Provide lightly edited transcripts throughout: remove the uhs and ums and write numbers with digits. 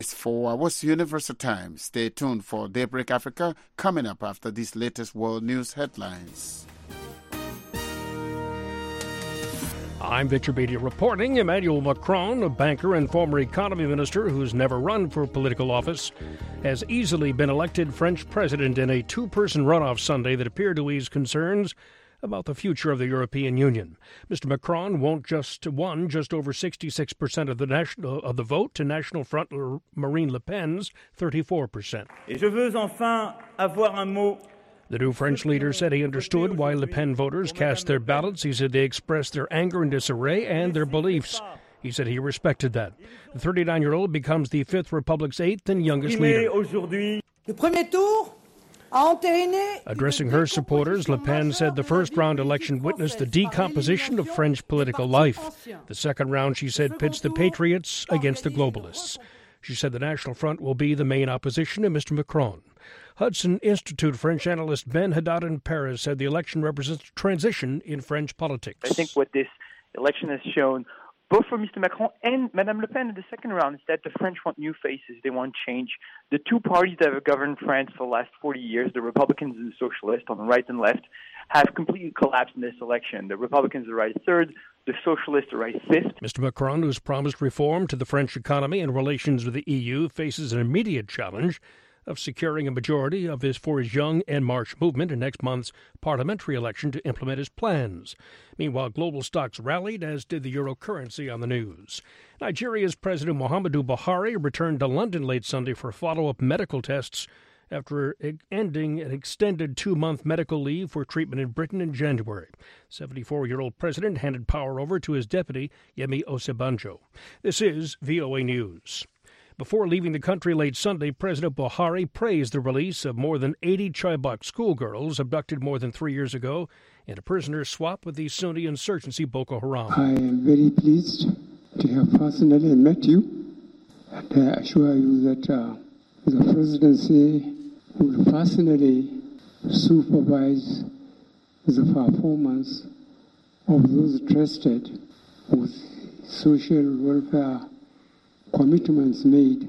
It's 4 hours Universal Time. Stay tuned for Daybreak Africa coming up after these latest world news headlines. I'm Victor Beattie reporting. Emmanuel Macron, a banker and former economy minister who's never run for political office, has easily been elected French president in a two-person runoff Sunday that appeared to ease concerns about the future of the European Union. Mr. Macron won just over 66% of the vote to National Front Marine Le Pen's 34%. Et je veux enfin avoir un mot. The new French leader said he understood why Le Pen voters cast their ballots. He said they expressed their anger and disarray and their beliefs. He said he respected that. The 39-year-old becomes the Fifth Republic's eighth and youngest leader. Le premier tour a entériné. Addressing her supporters, Le Pen said the first-round election witnessed the decomposition of French political life. The second round, she said, pits the patriots against the globalists. She said the National Front will be the main opposition to Mr. Macron. Hudson Institute French analyst Ben Haddad in Paris said the election represents a transition in French politics. I think what this election has shown, both for Mr. Macron and Madame Le Pen in the second round, is that the French want new faces. They want change. The two parties that have governed France for the last 40 years, the Republicans and the Socialists on the right and left, have completely collapsed in this election. The Republicans are right third, the Socialists are right fifth. Mr. Macron, who's promised reform to the French economy and relations with the EU, faces an immediate challenge of securing a majority for his Young and March movement in next month's parliamentary election to implement his plans. Meanwhile, global stocks rallied, as did the euro currency on the news. Nigeria's President Muhammadu Buhari returned to London late Sunday for follow-up medical tests after ending an extended 2-month medical leave for treatment in Britain in January. 74-year-old president handed power over to his deputy, Yemi Osibanjo. This is VOA News. Before leaving the country late Sunday, President Buhari praised the release of more than 80 Chibok schoolgirls abducted more than 3 years ago in a prisoner swap with the Sunni insurgency Boko Haram. I am very pleased to have personally met you, and I assure you that the presidency will personally supervise the performance of those trusted with social welfare commitments made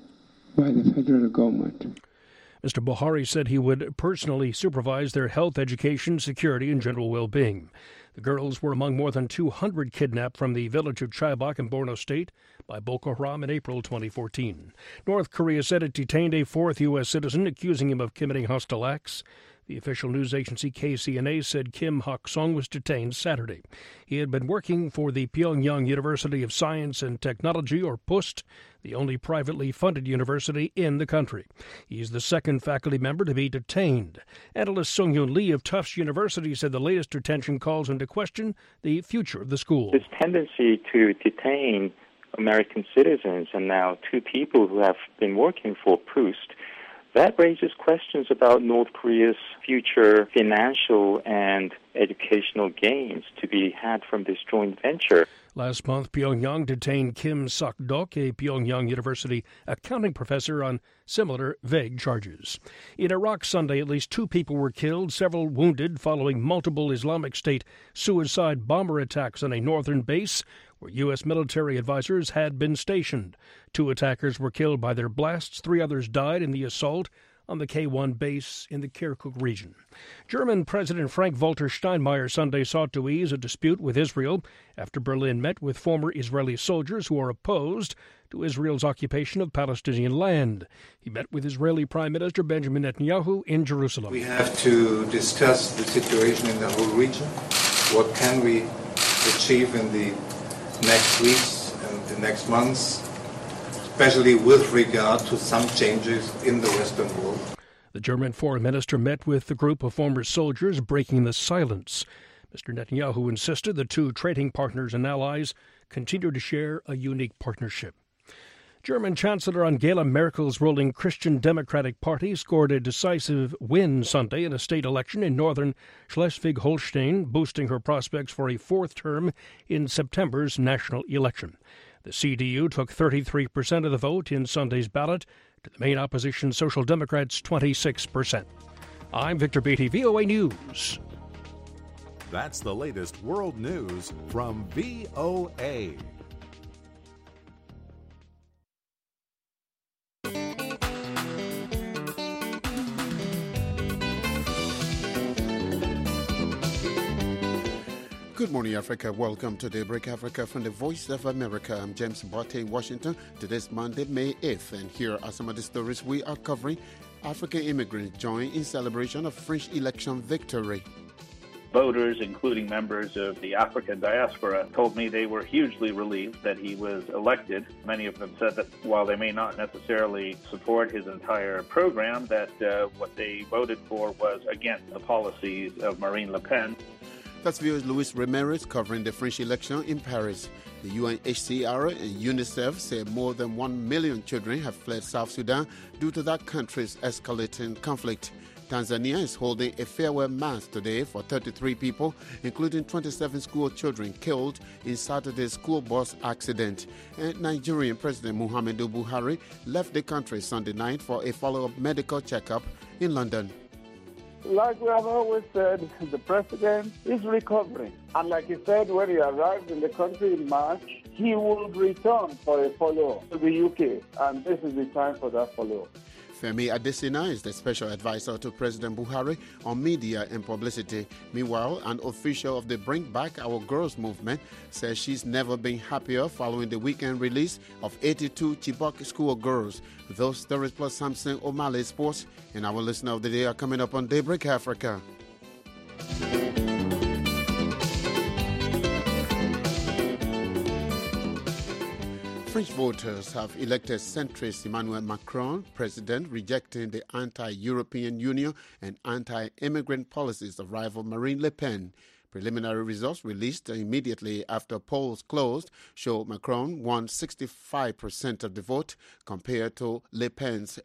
by the federal government. Mr. Buhari said he would personally supervise their health, education, security, and general well-being. The girls were among more than 200 kidnapped from the village of Chibok in Borno State by Boko Haram in April 2014. North Korea said it detained a fourth U.S. citizen, accusing him of committing hostile acts. The official news agency KCNA said Kim Hak-song was detained Saturday. He had been working for the Pyongyang University of Science and Technology, or PUST, the only privately funded university in the country. He's the second faculty member to be detained. Analyst Sung-Yoon Lee of Tufts University said the latest detention calls into question the future of the school. This tendency to detain American citizens, and now two people who have been working for PUST, that raises questions about North Korea's future financial and educational gains to be had from this joint venture. Last month, Pyongyang detained Kim Sok-dok, a Pyongyang University accounting professor, on similar vague charges. In Iraq Sunday, at least 2 people were killed, several wounded, following multiple Islamic State suicide bomber attacks on a northern base where U.S. military advisors had been stationed. 2 attackers were killed by their blasts. 3 others died in the assault on the K-1 base in the Kirkuk region. German President Frank-Walter Steinmeier Sunday sought to ease a dispute with Israel after Berlin met with former Israeli soldiers who are opposed to Israel's occupation of Palestinian land. He met with Israeli Prime Minister Benjamin Netanyahu in Jerusalem. We have to discuss the situation in the whole region. What can we achieve in the next weeks and the next months, especially with regard to some changes in the Western world. The German foreign minister met with the group of former soldiers, breaking the silence. Mr. Netanyahu insisted the 2 trading partners and allies continue to share a unique partnership. German Chancellor Angela Merkel's ruling Christian Democratic Party scored a decisive win Sunday in a state election in northern Schleswig-Holstein, boosting her prospects for a 4th term in September's national election. The CDU took 33% of the vote in Sunday's ballot to the main opposition Social Democrats' 26%. I'm Victor Beattie, VOA News. That's the latest world news from VOA. Good morning, Africa. Welcome to Daybreak Africa from the Voice of America. I'm James Botte in Washington. Today's Monday, May 8th, and here are some of the stories we are covering. African immigrants join in celebration of French election victory. Voters, including members of the African diaspora, told me they were hugely relieved that he was elected. Many of them said that while they may not necessarily support his entire program, that what they voted for was against the policies of Marine Le Pen. That's viewers Luis Ramirez covering the French election in Paris. The UNHCR and UNICEF say more than 1 million children have fled South Sudan due to that country's escalating conflict. Tanzania is holding a farewell mass today for 33 people, including 27 school children killed in Saturday's school bus accident. And Nigerian President Muhammadu Buhari left the country Sunday night for a follow-up medical checkup in London. Like we have always said, the president is recovering. And like he said, when he arrived in the country in March, he will return for a follow-up to the UK. And this is the time for that follow-up. Femi Adesina is the special advisor to President Buhari on media and publicity. Meanwhile, an official of the Bring Back Our Girls movement says she's never been happier following the weekend release of 82 Chibok school girls. Those stories plus Samson O'Malley Sports and our listener of the day are coming up on Daybreak Africa. French voters have elected centrist Emmanuel Macron president, rejecting the anti-European Union and anti-immigrant policies of rival Marine Le Pen. Preliminary results released immediately after polls closed show Macron won 65% of the vote compared to Le Pen's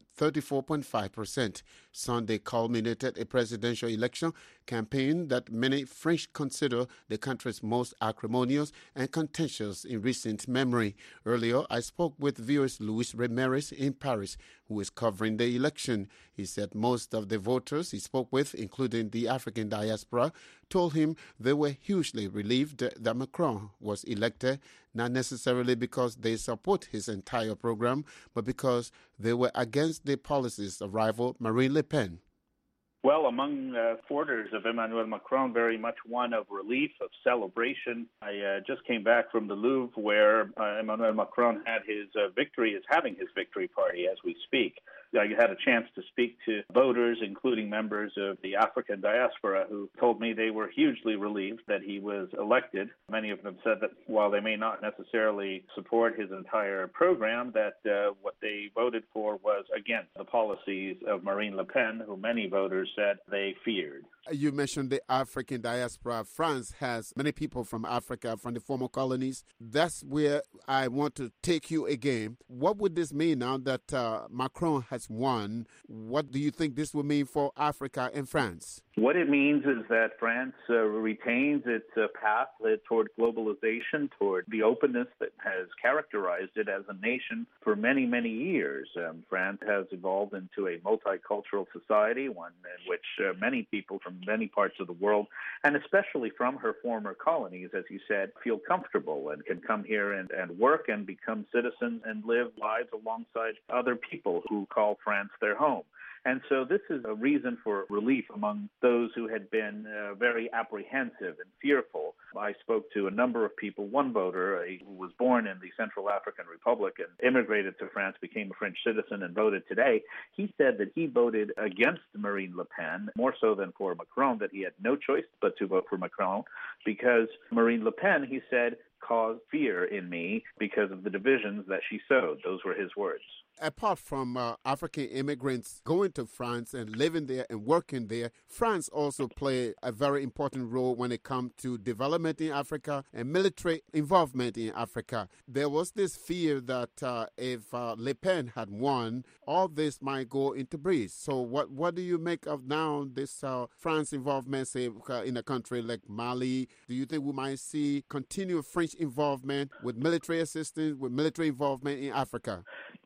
34.5%. Sunday culminated a presidential election campaign that many French consider the country's most acrimonious and contentious in recent memory. Earlier, I spoke with viewers Luis Ramirez in Paris, who is covering the election. He said most of the voters he spoke with, including the African diaspora, told him they were hugely relieved that Macron was elected, not necessarily because they support his entire program, but because they were against the policies of rival Marine Le Pen. Well, among supporters of Emmanuel Macron, very much one of relief, of celebration. I just came back from the Louvre, where Emmanuel Macron had his is having his victory party as we speak. I had a chance to speak to voters, including members of the African diaspora, who told me they were hugely relieved that he was elected. Many of them said that while they may not necessarily support his entire program, that what they voted for was against the policies of Marine Le Pen, who many voters said they feared. You mentioned the African diaspora. France has many people from Africa, from the former colonies. That's where I want to take you again. What would this mean now that Macron has won? What do you think this will mean for Africa and France? What it means is that France retains its path toward globalization, toward the openness that has characterized it as a nation for many, many years. France has evolved into a multicultural society, one in which many people from many parts of the world, and especially from her former colonies, as you said, feel comfortable and can come here and work and become citizens and live lives alongside other people who call France their home. And so this is a reason for relief among those who had been very apprehensive and fearful. I spoke to a number of people. One voter who was born in the Central African Republic and immigrated to France, became a French citizen and voted today. He said that he voted against Marine Le Pen, more so than for Macron, that he had no choice but to vote for Macron because Marine Le Pen, he said, caused fear in me because of the divisions that she sowed. Those were his words. Apart from African immigrants going to France and living there and working there, France also played a very important role when it comes to development in Africa and military involvement in Africa. There was this fear that if Le Pen had won, all this might go into breach. So what do you make of now this France involvement, say, in a country like Mali? Do you think we might see continued French involvement with military assistance, with military involvement in Africa? That is very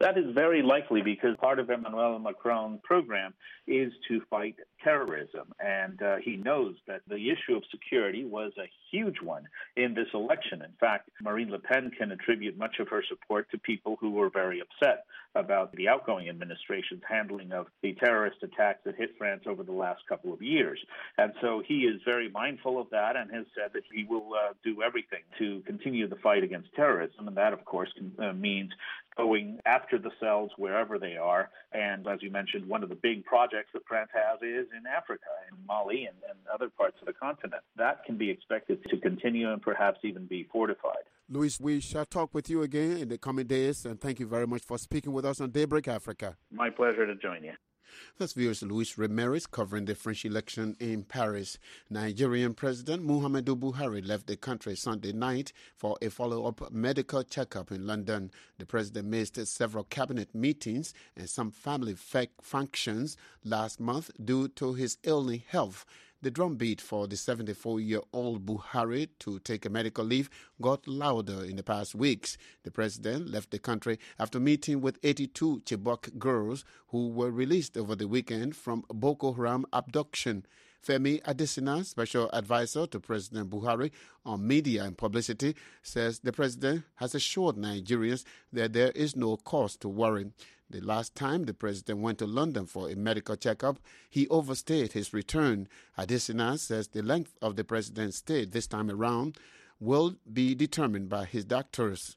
Very likely, because part of Emmanuel Macron's program is to fight terrorism. And he knows that the issue of security was a huge one in this election. In fact, Marine Le Pen can attribute much of her support to people who were very upset about the outgoing administration's handling of the terrorist attacks that hit France over the last couple of years. And so he is very mindful of that and has said that he will do everything to continue the fight against terrorism. And that, of course, means going after the cells wherever they are. And as you mentioned, one of the big projects that France has is in Africa, in Mali and other parts of the continent. That can be expected to continue and perhaps even be fortified. Luis, we shall talk with you again in the coming days, and thank you very much for speaking with us on Daybreak Africa. My pleasure to join you. That's viewers Luis Ramirez covering the French election in Paris. Nigerian President Muhammadu Buhari left the country Sunday night for a follow-up medical checkup in London. The president missed several cabinet meetings and some family functions last month due to his ailing health. The drumbeat for the 74-year-old Buhari to take a medical leave got louder in the past weeks. The president left the country after meeting with 82 Chibok girls who were released over the weekend from Boko Haram abduction. Femi Adesina, special advisor to President Buhari on media and publicity, says the president has assured Nigerians that there is no cause to worry. The last time the president went to London for a medical checkup, he overstayed his return. Adesina says the length of the president's stay this time around will be determined by his doctors.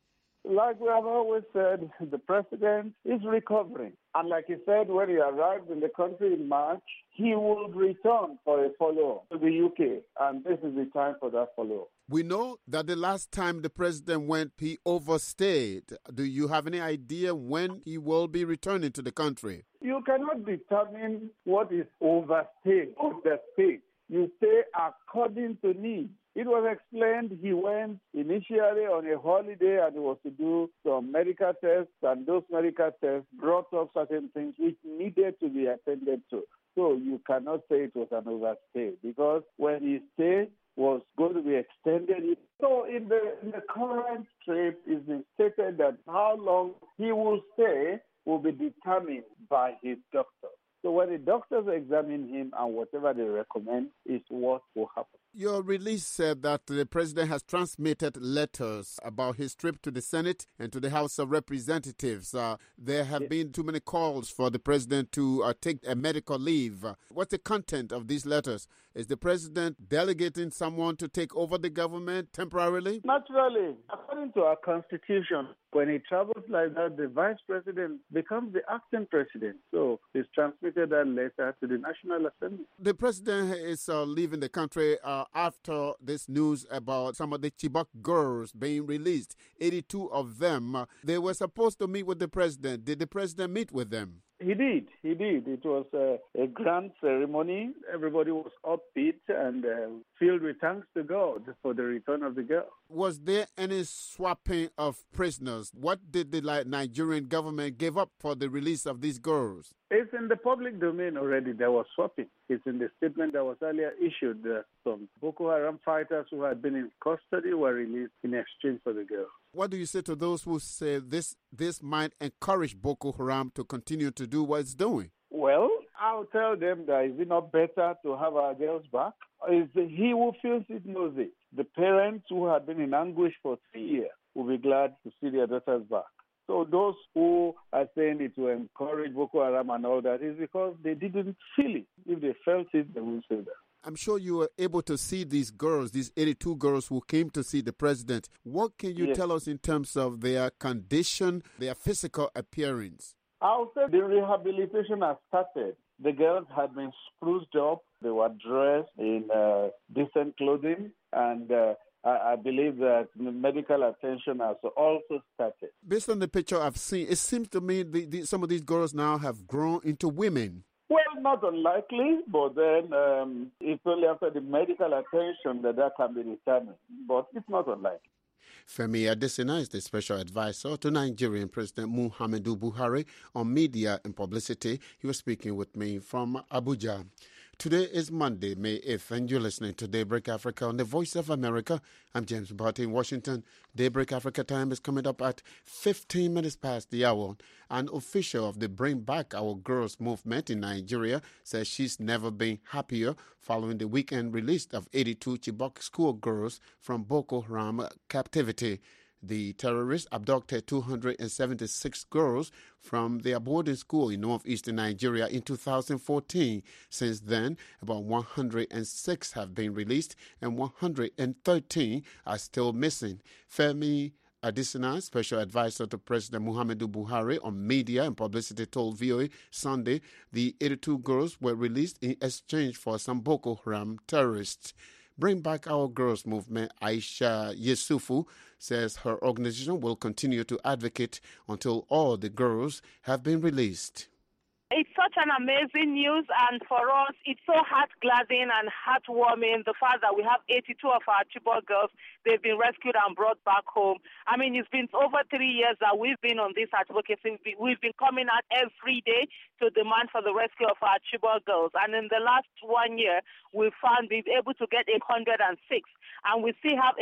Like we have always said, the president is recovering. And like he said, when he arrived in the country in March, he will return for a follow-up to the UK. And this is the time for that follow-up. We know that the last time the president went, he overstayed. Do you have any idea when he will be returning to the country? You cannot determine what is overstayed or understayed. You stay according to need. It was explained he went initially on a holiday and he was to do some medical tests, and those medical tests brought up certain things which needed to be attended to. So you cannot say it was an overstay, because when his stay was going to be extended. So in the current trip, it's been stated that how long he will stay will be determined by his doctor. So when the doctors examine him and whatever they recommend is what will happen. Your release said that the president has transmitted letters about his trip to the Senate and to the House of Representatives. There have been too many calls for the president to take a medical leave. What's the content of these letters? Is the president delegating someone to take over the government temporarily? Naturally, according to our constitution, when he travels like that, the vice president becomes the acting president. So he's transmitted that letter to the National Assembly. The president is leaving the country after this news about some of the Chibok girls being released. 82 of them. They were supposed to meet with the president. Did the president meet with them? He did. It was a grand ceremony. Everybody was upbeat and filled with thanks to God for the return of the girl. Was there any swapping of prisoners? What did the Nigerian government give up for the release of these girls? It's in the public domain already. There was swapping. It's in the statement that was earlier issued. Some Boko Haram fighters who had been in custody were released in exchange for the girl. What do you say to those who say this might encourage Boko Haram to continue to do what it's doing? Well, I'll tell them that is it not better to have our girls back? Is he who feels it knows it. The parents who had been in anguish for 3 years will be glad to see their daughters back. So those who are saying it will encourage Boko Haram and all that is because they didn't feel it. If they felt it, they would say that. I'm sure you were able to see these girls, these 82 girls who came to see the president. What can you tell us in terms of their condition, their physical appearance? I'll say the rehabilitation has started. The girls had been spruced up. They were dressed in decent clothing, and I believe that medical attention has also started. Based on the picture I've seen, it seems to me some of these girls now have grown into women. Well, not unlikely, but then it's only after the medical attention that can be determined. But it's not unlikely. Femi Adesina is the special advisor to Nigerian President Muhammadu Buhari on media and publicity. He was speaking with me from Abuja. Today is Monday, May 8th, and you're listening to Daybreak Africa on the Voice of America. I'm James Barty in Washington. Daybreak Africa time is coming up at 15 minutes past the hour. An official of the Bring Back Our Girls movement in Nigeria says she's never been happier following the weekend release of 82 Chibok schoolgirls from Boko Haram captivity. The terrorists abducted 276 girls from their boarding school in northeastern Nigeria in 2014. Since then, about 106 have been released and 113 are still missing. Femi Adesina, special advisor to President Muhammadu Buhari on media and publicity, told VOA Sunday the 82 girls were released in exchange for some Boko Haram terrorists. Bring Back Our Girls movement, Aisha Yesufu, says her organization will continue to advocate until all the girls have been released. It's such an amazing news, and for us, it's so heart-gladdening and heartwarming, the fact that we have 82 of our Chibok girls. They've been rescued and brought back home. I mean, it's been over 3 years that we've been on this advocacy. We've been coming out every day to demand for the rescue of our Chibok girls. And in the last 1 year, we've been able to get 106. And we still have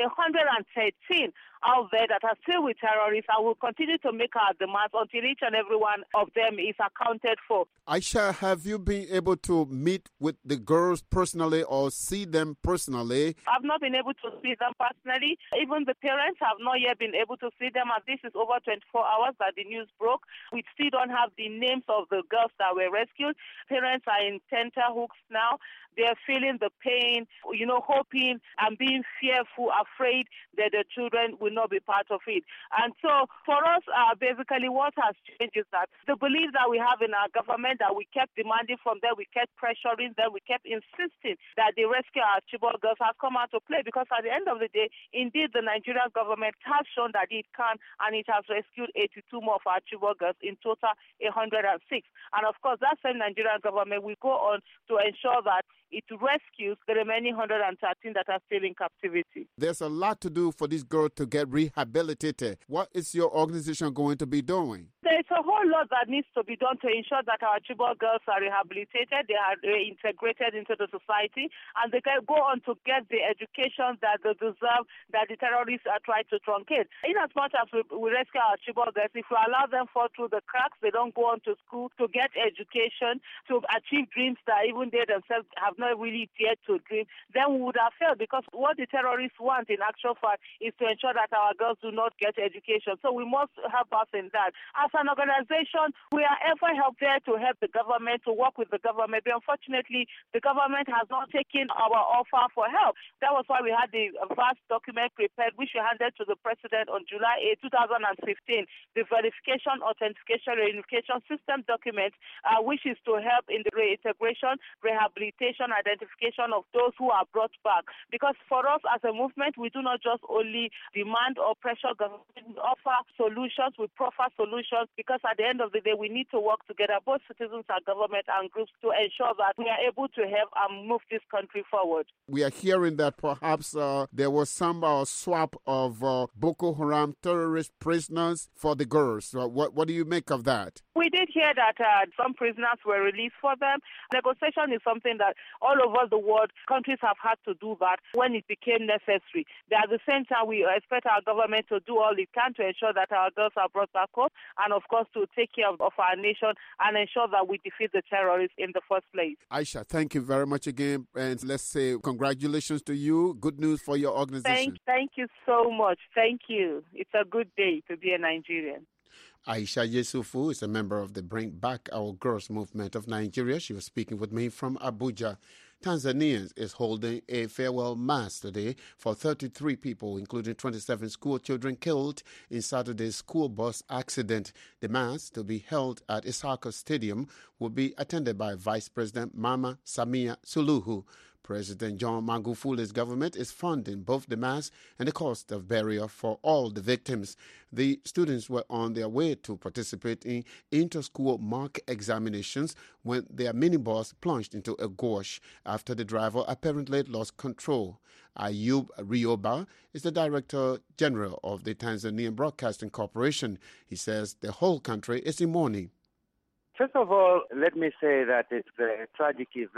113 out there that are still with terrorists, and we'll continue to make our demands until each and every one of them is accounted for. Aisha, have you been able to meet with the girls personally or see them personally? I've not been able to see them personally. Even the parents have not yet been able to see them, and this is over 24 hours that the news broke. We still don't have the names of the girls that were rescued. Parents are in tenterhooks now. They're feeling the pain, hoping and being fearful, afraid that the children will not be part of it. And so for us, basically what has changed is that the belief that we have in our government, that we kept demanding from them, we kept pressuring them, we kept insisting that they rescue our Chibok girls has come out to play, because at the end of the day, indeed, the Nigerian government has shown that it can, and it has rescued 82 more of our Chibok girls, in total 106. And of course, that same Nigerian government will go on to ensure that it rescues the remaining 113 that are still in captivity. There's a lot to do for these girls to get rehabilitated. What is your organization going to be doing? There's a whole lot that needs to be done to ensure that our Chibok girls are rehabilitated, they are reintegrated into the society, and they can go on to get the education that they deserve, that the terrorists are trying to truncate. In as much as we rescue our Chibok girls, if we allow them fall through the cracks, they don't go on to school to get education, to achieve dreams that even they themselves have not really dared to dream, then we would have failed, because what the terrorists want in actual fact is to ensure that our girls do not get education. So we must help us in that. As an organization, we are ever help there to help the government, to work with the government. But unfortunately, the government has not taken our offer for help. That was why we had the vast document prepared, which we handed to the president on July 8, 2015, the verification, authentication, reunification system document, which is to help in the reintegration, rehabilitation, identification of those who are brought back. Because for us as a movement, we do not just only demand or pressure government, we offer solutions, we proffer solutions, because at the end of the day, we need to work together, both citizens and government and groups, to ensure that we are able to help and move this country forward. We are hearing that perhaps there was some swap of Boko Haram terrorist prisoners for the girls. What do you make of that? We did hear that some prisoners were released for them. Negotiation is something that all over the world, countries have had to do that when it became necessary. At the same time, we expect our government to do all it can to ensure that our girls are brought back home, and of course to take care of our nation and ensure that we defeat the terrorists in the first place. Aisha, thank you very much again, and let's say congratulations to you. Good news for your organization. Thank you so much. Thank you. It's a good day to be a Nigerian. Aisha Yesufu is a member of the Bring Back Our Girls movement of Nigeria. She was speaking with me from Abuja. Tanzania is holding a farewell mass today for 33 people, including 27 school children killed in Saturday's school bus accident. The mass, to be held at Isaka Stadium, will be attended by Vice President Mama Samia Suluhu. President John Magufuli's government is funding both the mass and the cost of burial for all the victims. The students were on their way to participate in inter-school mock examinations when their minibus plunged into a gorge after the driver apparently lost control. Ayub Rioba is the Director General of the Tanzanian Broadcasting Corporation. He says the whole country is in mourning. First of all, let me say that it's a tragic event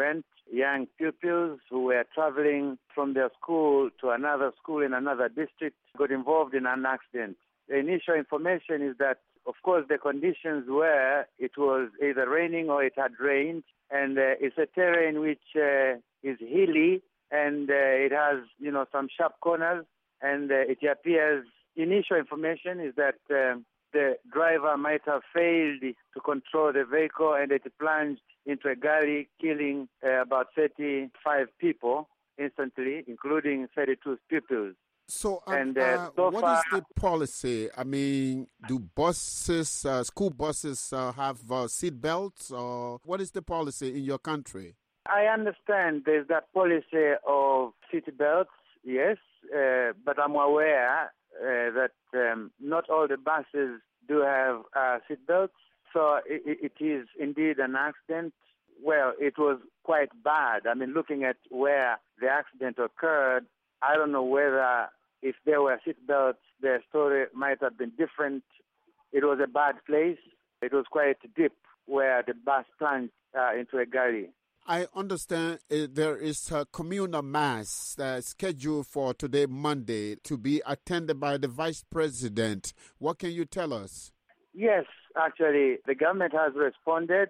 young pupils who were traveling from their school to another school in another district got involved in an accident. The initial information is that, of course, the conditions were it was either raining or it had rained, and it's a terrain which is hilly, and it has, some sharp corners, and it appears, initial information is that the driver might have failed to control the vehicle, and it plunged into a gully, killing about 35 people instantly, including 32 pupils. So, so what far, is the policy? I mean, do buses, school buses have seat belts, or what is the policy in your country? I understand there's that policy of seat belts, yes, but I'm aware that not all the buses do have seat belts. So it is indeed an accident. Well, it was quite bad. I mean, looking at where the accident occurred, I don't know whether if there were seat belts, the story might have been different. It was a bad place. It was quite deep where the bus plunged into a gully. I understand there is a communal mass scheduled for today, Monday, to be attended by the Vice President. What can you tell us? Yes, actually, the government has responded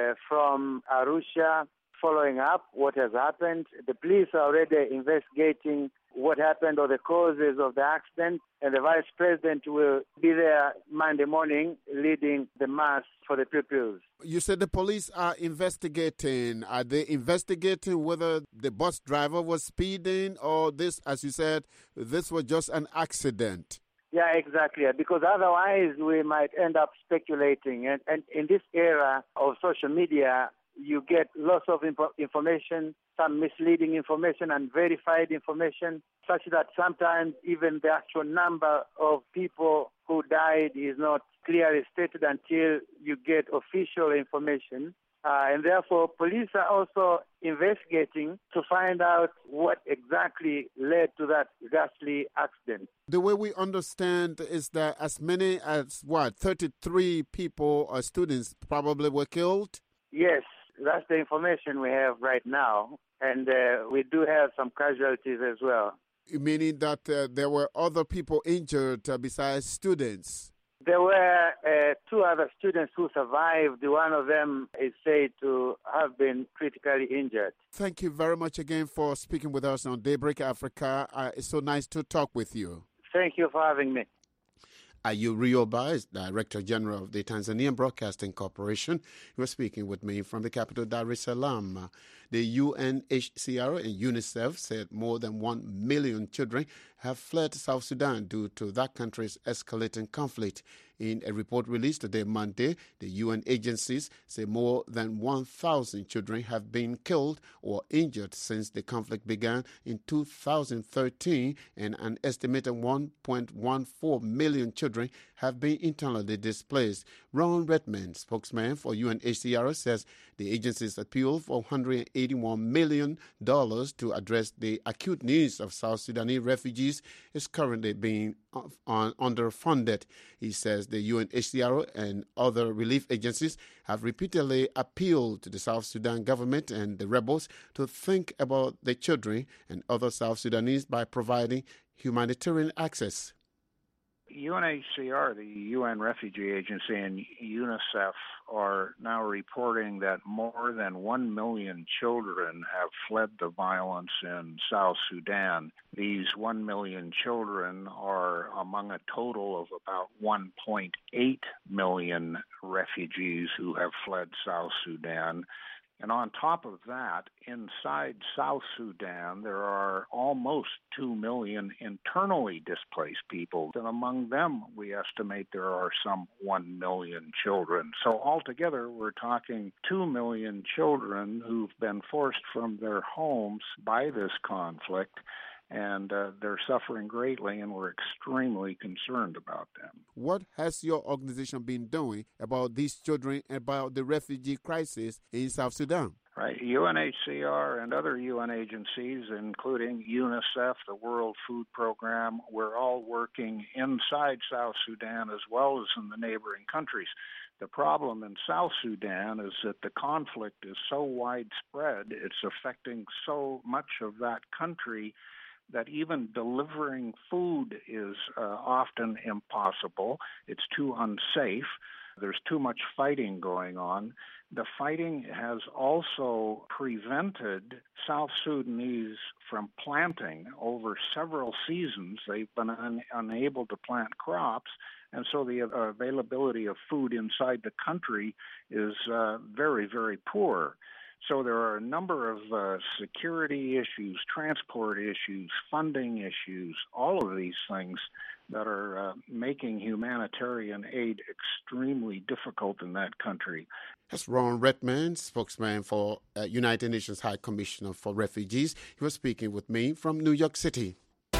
from Arusha, following up what has happened. The police are already investigating what happened or the causes of the accident, and the Vice President will be there Monday morning leading the mass for the pupils. You said the police are investigating. Are they investigating whether the bus driver was speeding or this, as you said, this was just an accident? Yeah, exactly, because otherwise we might end up speculating. And in this era of social media, you get lots of information, some misleading information and verified information, such that sometimes even the actual number of people who died is not clearly stated until you get official information. And therefore, police are also investigating to find out what exactly led to that ghastly accident. The way we understand is that as many as, 33 people or students probably were killed? Yes, that's the information we have right now. And we do have some casualties as well. Meaning that there were other people injured besides students? There were two other students who survived. One of them is said to have been critically injured. Thank you very much again for speaking with us on Daybreak Africa. It's so nice to talk with you. Thank you for having me. Ayu Rioba is Director General of the Tanzanian Broadcasting Corporation. He was speaking with me from the capital, Dar es Salaam. The UNHCR and UNICEF said more than 1 million children have fled South Sudan due to that country's escalating conflict. In a report released today, Monday, the UN agencies say more than 1,000 children have been killed or injured since the conflict began in 2013, and an estimated 1.14 million children have been internally displaced. Ron Redmond, spokesman for UNHCR, says the agency's appeal for $181 million to address the acute needs of South Sudanese refugees is currently being underfunded. He says the UNHCR and other relief agencies have repeatedly appealed to the South Sudan government and the rebels to think about the children and other South Sudanese by providing humanitarian access. UNHCR, the UN Refugee Agency, and UNICEF are now reporting that more than 1 million children have fled the violence in South Sudan. These 1 million children are among a total of about 1.8 million refugees who have fled South Sudan. And on top of that, inside South Sudan, there are almost 2 million internally displaced people. And among them, we estimate there are some 1 million children. So altogether, we're talking 2 million children who've been forced from their homes by this conflict. And they're suffering greatly, and we're extremely concerned about them. What has your organization been doing about these children, about the refugee crisis in South Sudan? Right. UNHCR and other UN agencies, including UNICEF, the World Food Program, we're all working inside South Sudan as well as in the neighboring countries The problem in South Sudan is that the conflict is so widespread, it's affecting so much of that country that even delivering food is often impossible. It's too unsafe. There's too much fighting going on. The fighting has also prevented South Sudanese from planting over several seasons. They've been unable to plant crops, and so the availability of food inside the country is very, very poor. So there are a number of security issues, transport issues, funding issues, all of these things that are making humanitarian aid extremely difficult in that country. That's Ron Redmond, spokesman for United Nations High Commissioner for Refugees. He was speaking with me from New York City.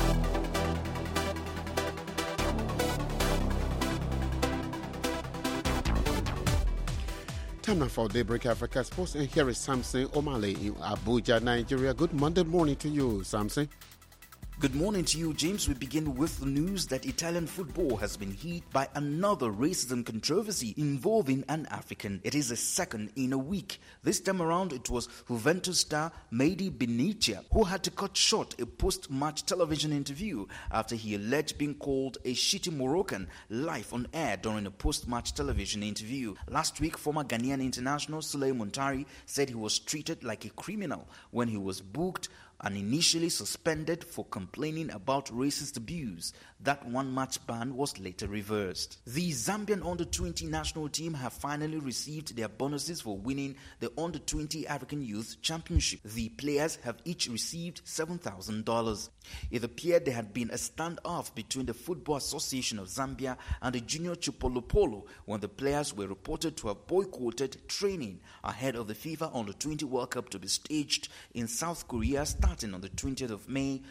Time now for Daybreak Africa Sports, and here is Samson Omale in Abuja, Nigeria. Good Monday morning to you, Samson. Good morning to you, James. We begin with the news that Italian football has been hit by another racism controversy involving an African. It is the second in a week. This time around, it was Juventus star Mady Benatia who had to cut short a post-match television interview after he alleged being called a shitty Moroccan live on air during a post-match television interview. Last week, former Ghanaian international Souley Muntari said he was treated like a criminal when he was booked and initially suspended for complaining about racist abuse. That one-match ban was later reversed. The Zambian Under-20 national team have finally received their bonuses for winning the Under-20 African Youth Championship. The players have each received $7,000. It appeared there had been a standoff between the Football Association of Zambia and the Junior Chipolopolo when the players were reported to have boycotted training ahead of the FIFA Under-20 World Cup to be staged in South Korea starting on the 20th of May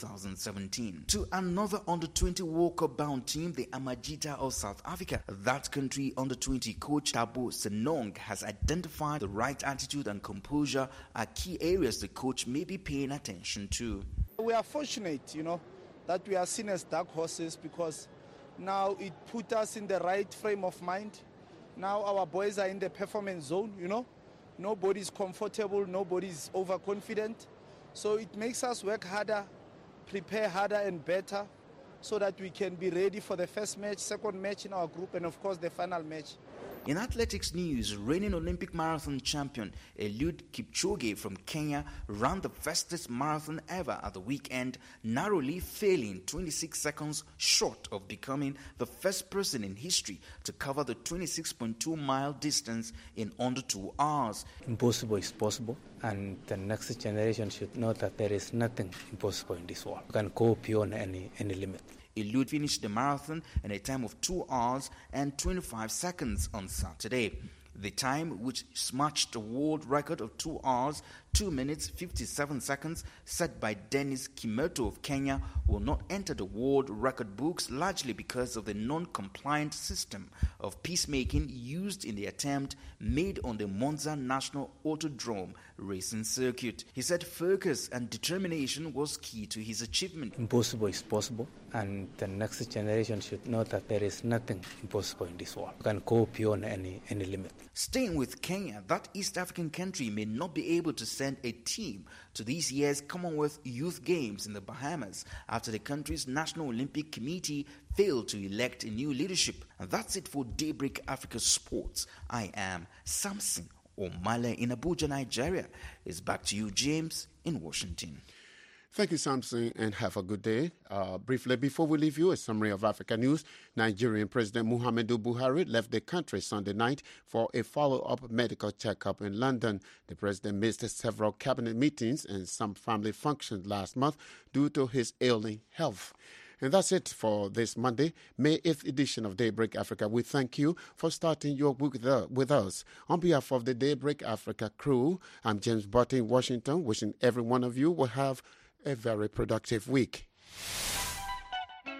2017. To another Under-20 World Cup bound team, the Amajita of South Africa. That country Under-20 coach Thabo Senong has identified the right attitude and composure are key areas the coach may be paying attention to. We are fortunate, that we are seen as dark horses because now it put us in the right frame of mind. Now our boys are in the performance zone, Nobody's comfortable, nobody's overconfident. So it makes us work harder, prepare harder and better so that we can be ready for the first match, second match in our group, and of course the final match. In athletics news, reigning Olympic marathon champion Eliud Kipchoge from Kenya ran the fastest marathon ever at the weekend, narrowly failing 26 seconds short of becoming the first person in history to cover the 26.2-mile distance in under 2 hours. Impossible is possible, and the next generation should know that there is nothing impossible in this world. You can go beyond any limit. Eliud finished the marathon in a time of 2 hours and 25 seconds on Saturday. The time, which smashed the world record of 2 hours, 2 minutes, 57 seconds, set by Dennis Kimeto of Kenya, will not enter the world record books largely because of the non-compliant system of peacemaking used in the attempt made on the Monza National Autodrome racing circuit. He said focus and determination was key to his achievement. Impossible is possible, and the next generation should know that there is nothing impossible in this world. You can go beyond any limit. Staying with Kenya, that East African country may not be able to send a team to this year's Commonwealth Youth Games in the Bahamas after the country's National Olympic Committee failed to elect a new leadership. And that's it for Daybreak Africa Sports. I am Samson Omale in Abuja, Nigeria. It's back to you, James, in Washington. Thank you, Samson, and have a good day. Briefly, before we leave you, a summary of Africa news. Nigerian President Muhammadu Buhari left the country Sunday night for a follow-up medical checkup in London. The president missed several cabinet meetings and some family functions last month due to his ailing health. And that's it for this Monday, May 8th edition of Daybreak Africa. We thank you for starting your week with us. On behalf of the Daybreak Africa crew, I'm James Button in Washington, wishing every one of you will have a very productive week.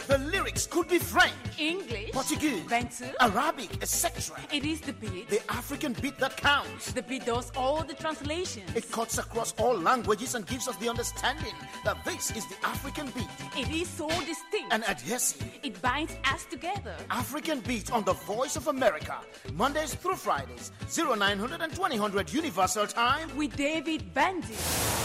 The lyrics could be French, English, Portuguese, Bantu, Arabic, etc. It is the beat. The African beat that counts. The beat does all the translations. It cuts across all languages and gives us the understanding that this is the African beat. It is so distinct and adhesive. It binds us together. African beat on the Voice of America, Mondays through Fridays, 0900 and 2000 Universal Time with David Bandy.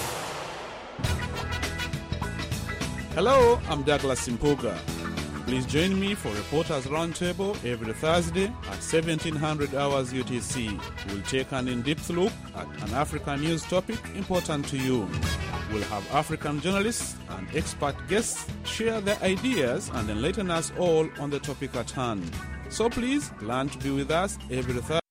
Hello, I'm Douglas Simpuga. Please join me for Reporters Roundtable every Thursday at 1700 hours UTC. We'll take an in-depth look at an African news topic important to you. We'll have African journalists and expert guests share their ideas and enlighten us all on the topic at hand. So please plan to be with us every Thursday.